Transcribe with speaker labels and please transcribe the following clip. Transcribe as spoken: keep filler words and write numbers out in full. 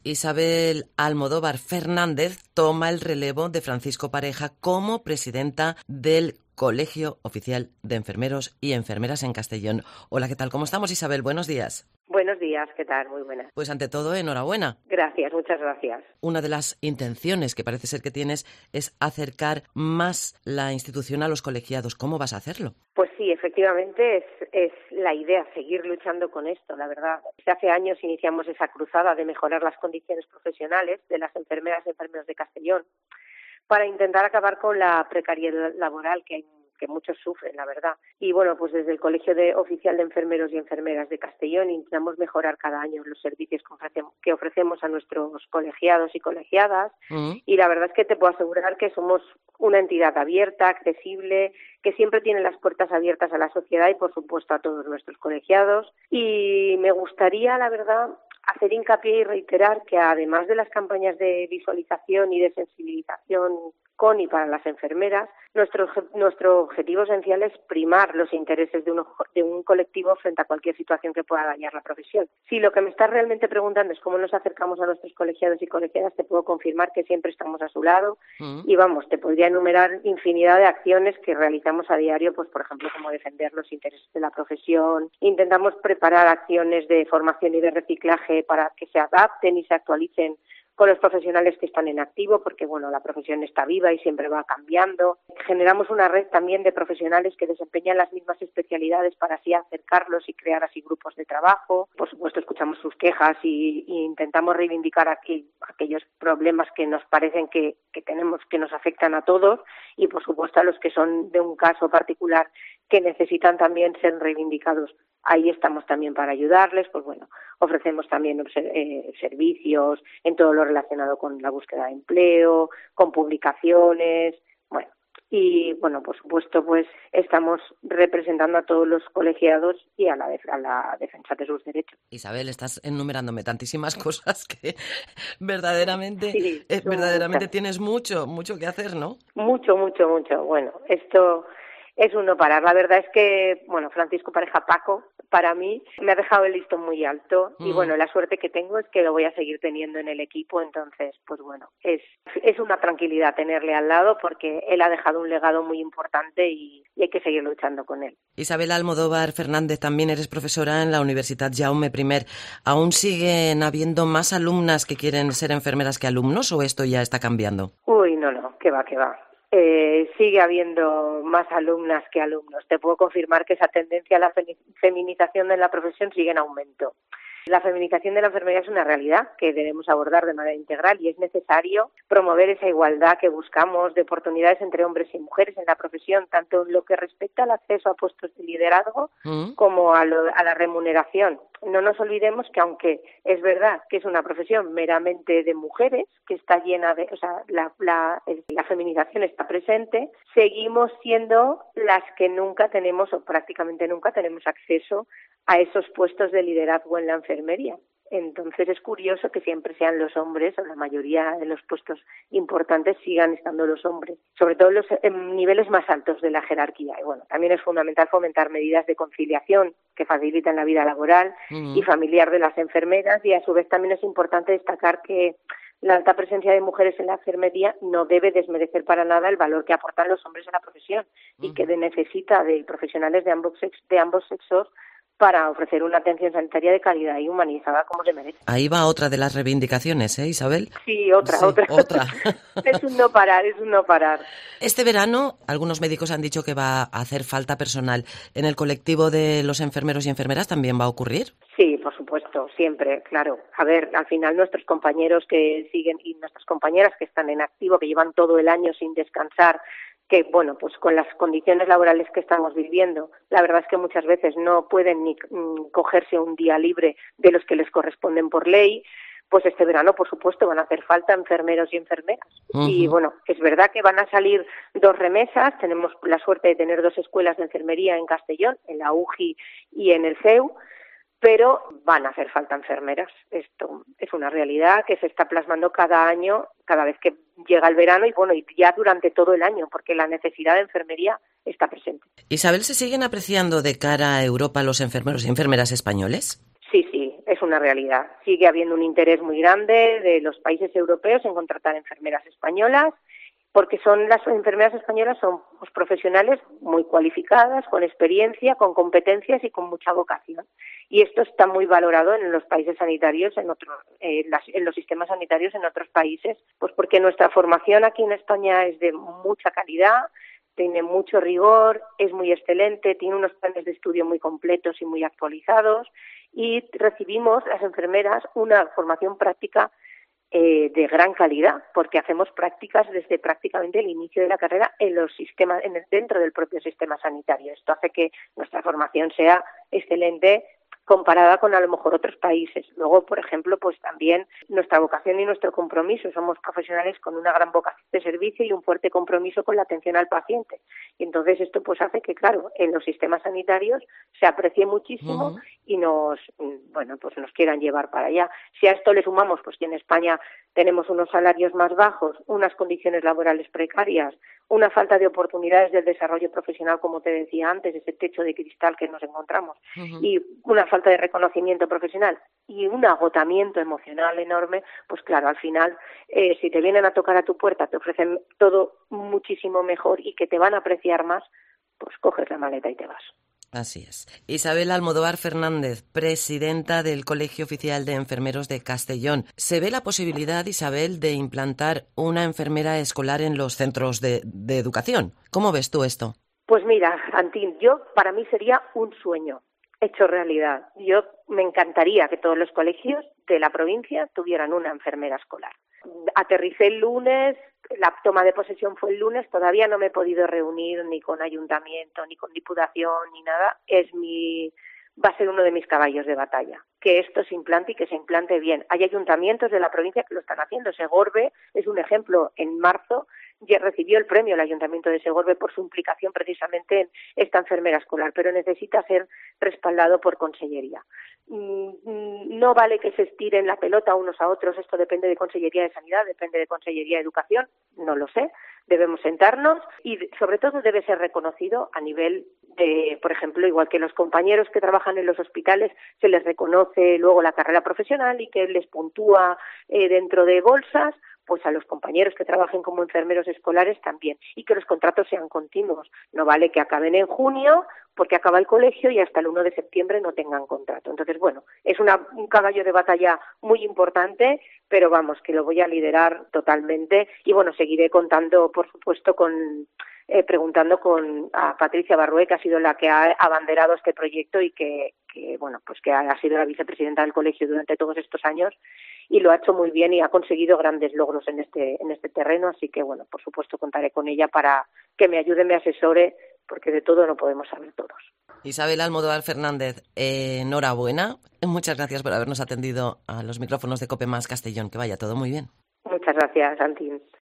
Speaker 1: Isabel Almodóvar Fernández toma el relevo de Francisco Pareja como presidenta del Colegio Oficial de Enfermeros y Enfermeras en Castellón. Hola, ¿qué tal? ¿Cómo estamos, Isabel? Buenos días.
Speaker 2: Buenos días, ¿qué tal? Muy buenas.
Speaker 1: Pues ante todo, enhorabuena.
Speaker 2: Gracias, muchas gracias.
Speaker 1: Una de las intenciones que parece ser que tienes es acercar más la institución a los colegiados. ¿Cómo vas a hacerlo?
Speaker 2: Pues sí, efectivamente es, es la idea, seguir luchando con esto, la verdad. Desde hace años iniciamos esa cruzada de mejorar las condiciones profesionales de las enfermeras y enfermeros de Castellón para intentar acabar con la precariedad laboral que hay que muchos sufren, la verdad. Y bueno, pues desde el Colegio de Oficial de Enfermeros y Enfermeras de Castellón intentamos mejorar cada año los servicios que ofrecemos, que ofrecemos a nuestros colegiados y colegiadas. Uh-huh. Y la verdad es que te puedo asegurar que somos una entidad abierta, accesible, que siempre tiene las puertas abiertas a la sociedad y, por supuesto, a todos nuestros colegiados. Y me gustaría, la verdad, hacer hincapié y reiterar que además de las campañas de visualización y de sensibilización con y para las enfermeras, nuestro, nuestro objetivo esencial es primar los intereses de un, de un colectivo frente a cualquier situación que pueda dañar la profesión. Si lo que me estás realmente preguntando es cómo nos acercamos a nuestros colegiados y colegiadas, te puedo confirmar que siempre estamos a su lado. Uh-huh. Y vamos, te podría enumerar infinidad de acciones que realizamos a diario, pues por ejemplo, como defender los intereses de la profesión. Intentamos preparar acciones de formación y de reciclaje para que se adapten y se actualicen con los profesionales que están en activo, porque bueno, la profesión está viva y siempre va cambiando. Generamos una red también de profesionales que desempeñan las mismas especialidades para así acercarlos y crear así grupos de trabajo. Por supuesto, escuchamos sus quejas y, y intentamos reivindicar aquí aquellos problemas que nos parecen que, que tenemos, que nos afectan a todos, y por supuesto a los que son de un caso particular que necesitan también ser reivindicados. Ahí estamos también para ayudarles, pues bueno, ofrecemos también eh, servicios en todo lo relacionado con la búsqueda de empleo, con publicaciones, bueno, y bueno, por supuesto, pues estamos representando a todos los colegiados y a la, a la defensa de sus derechos.
Speaker 1: Isabel, estás enumerándome tantísimas cosas que verdaderamente,
Speaker 2: sí,
Speaker 1: eh, verdaderamente tienes mucho, mucho que hacer, ¿no?
Speaker 2: Mucho, mucho, mucho. Bueno, esto es un no parar. La verdad es que, bueno, Francisco Pareja Paco, para mí, me ha dejado el listón muy alto y, mm. bueno, la suerte que tengo es que lo voy a seguir teniendo en el equipo, entonces, pues bueno, es es una tranquilidad tenerle al lado porque él ha dejado un legado muy importante y, y hay que seguir luchando con él.
Speaker 1: Isabel Almodóvar Fernández, también eres profesora en la Universidad Jaume primero. ¿Aún siguen habiendo más alumnas que quieren ser enfermeras que alumnos o esto ya está cambiando?
Speaker 2: Uy, no, no, que va, que va. Eh, sigue habiendo más alumnas que alumnos. Te puedo confirmar que esa tendencia a la feminización de la profesión sigue en aumento. La feminización de la enfermería es una realidad que debemos abordar de manera integral y es necesario promover esa igualdad que buscamos de oportunidades entre hombres y mujeres en la profesión, tanto en lo que respecta al acceso a puestos de liderazgo ¿Mm? como a, lo, a la remuneración. No nos olvidemos que aunque es verdad que es una profesión meramente de mujeres, que está llena de, o sea, la, la, la feminización está presente, seguimos siendo las que nunca tenemos o prácticamente nunca tenemos acceso a esos puestos de liderazgo en la enfermería. Entonces es curioso que siempre sean los hombres, o la mayoría de los puestos importantes sigan estando los hombres, sobre todo en los en niveles más altos de la jerarquía. Y bueno, también es fundamental fomentar medidas de conciliación que facilitan la vida laboral uh-huh. y familiar de las enfermeras, y a su vez también es importante destacar que la alta presencia de mujeres en la enfermería no debe desmerecer para nada el valor que aportan los hombres a la profesión uh-huh. y que necesita de profesionales de ambos, sex- de ambos sexos para ofrecer una atención sanitaria de calidad y humanizada como se merece.
Speaker 1: Ahí va otra de las reivindicaciones, ¿eh, Isabel?
Speaker 2: Sí, otra,
Speaker 1: sí,
Speaker 2: otra.
Speaker 1: otra.
Speaker 2: Es un no parar, es un no parar.
Speaker 1: Este verano, algunos médicos han dicho que va a hacer falta personal. ¿En el colectivo de los enfermeros y enfermeras también va a ocurrir?
Speaker 2: Sí, por supuesto, siempre, claro. A ver, al final nuestros compañeros que siguen y nuestras compañeras que están en activo, que llevan todo el año sin descansar, que, bueno, pues con las condiciones laborales que estamos viviendo, la verdad es que muchas veces no pueden ni mm, cogerse un día libre de los que les corresponden por ley, pues este verano, por supuesto, van a hacer falta enfermeros y enfermeras. Uh-huh. Y, bueno, es verdad que van a salir dos remesas, tenemos la suerte de tener dos escuelas de enfermería en Castellón, en la U G I y en el C E U, pero van a hacer falta enfermeras. Esto es una realidad que se está plasmando cada año, cada vez que llega el verano y bueno, y ya durante todo el año, porque la necesidad de enfermería está presente.
Speaker 1: Isabel, ¿se siguen apreciando de cara a Europa los enfermeros y enfermeras españoles?
Speaker 2: Sí, sí, es una realidad. Sigue habiendo un interés muy grande de los países europeos en contratar enfermeras españolas, porque son las enfermeras españolas son pues, profesionales muy cualificadas, con experiencia, con competencias y con mucha vocación. Y esto está muy valorado en los países sanitarios, en otros, eh, las, en los sistemas sanitarios en otros países, pues porque nuestra formación aquí en España es de mucha calidad, tiene mucho rigor, es muy excelente, tiene unos planes de estudio muy completos y muy actualizados, y recibimos las enfermeras una formación práctica Eh, de gran calidad, porque hacemos prácticas desde prácticamente el inicio de la carrera en los sistemas, en el, dentro del propio sistema sanitario. Esto hace que nuestra formación sea excelente comparada con a lo mejor otros países. Luego, por ejemplo, pues también nuestra vocación y nuestro compromiso. Somos profesionales con una gran vocación de servicio y un fuerte compromiso con la atención al paciente. Y entonces esto pues hace que, claro, en los sistemas sanitarios se aprecie muchísimo uh-huh. y nos, bueno, pues nos quieran llevar para allá. Si a esto le sumamos, pues que en España tenemos unos salarios más bajos, unas condiciones laborales precarias, una falta de oportunidades del desarrollo profesional, como te decía antes, ese techo de cristal que nos encontramos, uh-huh. y una falta de reconocimiento profesional y un agotamiento emocional enorme, pues claro, al final, eh, si te vienen a tocar a tu puerta, te ofrecen todo muchísimo mejor y que te van a apreciar más, pues coges la maleta y te vas.
Speaker 1: Así es. Isabel Almodóvar Fernández, presidenta del Colegio Oficial de Enfermeros de Castellón. ¿Se ve la posibilidad, Isabel, de implantar una enfermera escolar en los centros de, de educación? ¿Cómo ves tú esto?
Speaker 2: Pues mira, Antín, yo para mí sería un sueño hecho realidad. Yo me encantaría que todos los colegios de la provincia tuvieran una enfermera escolar. Aterricé el lunes, la toma de posesión fue el lunes, todavía no me he podido reunir ni con ayuntamiento, ni con diputación, ni nada. Es mi, va a ser uno de mis caballos de batalla, que esto se implante y que se implante bien. Hay ayuntamientos de la provincia que lo están haciendo. Segorbe es un ejemplo. En marzo ya recibió el premio el Ayuntamiento de Segorbe por su implicación precisamente en esta enfermera escolar, pero necesita ser respaldado por Consellería. No vale que se estiren la pelota unos a otros, esto depende de Consellería de Sanidad, depende de Consellería de Educación, no lo sé, debemos sentarnos y sobre todo debe ser reconocido a nivel de, por ejemplo, igual que los compañeros que trabajan en los hospitales, se les reconoce luego la carrera profesional y que les puntúa eh, dentro de bolsas, pues a los compañeros que trabajen como enfermeros escolares también, y que los contratos sean continuos. No vale que acaben en junio porque acaba el colegio y hasta el uno de septiembre no tengan contrato. Entonces, bueno, es una, un caballo de batalla muy importante, pero vamos, que lo voy a liderar totalmente y bueno, seguiré contando, por supuesto, con eh, preguntando con a Patricia Barrué, que ha sido la que ha abanderado este proyecto y que, que bueno, pues que ha sido la vicepresidenta del colegio durante todos estos años y lo ha hecho muy bien y ha conseguido grandes logros en este en este terreno, así que bueno, por supuesto contaré con ella para que me ayude, me asesore, porque de todo no podemos saber todos.
Speaker 1: Isabel Almodóvar Fernández, eh, enhorabuena. Muchas gracias por habernos atendido a los micrófonos de COPE Más Castellón. Que vaya todo muy bien.
Speaker 2: Muchas gracias, Antín.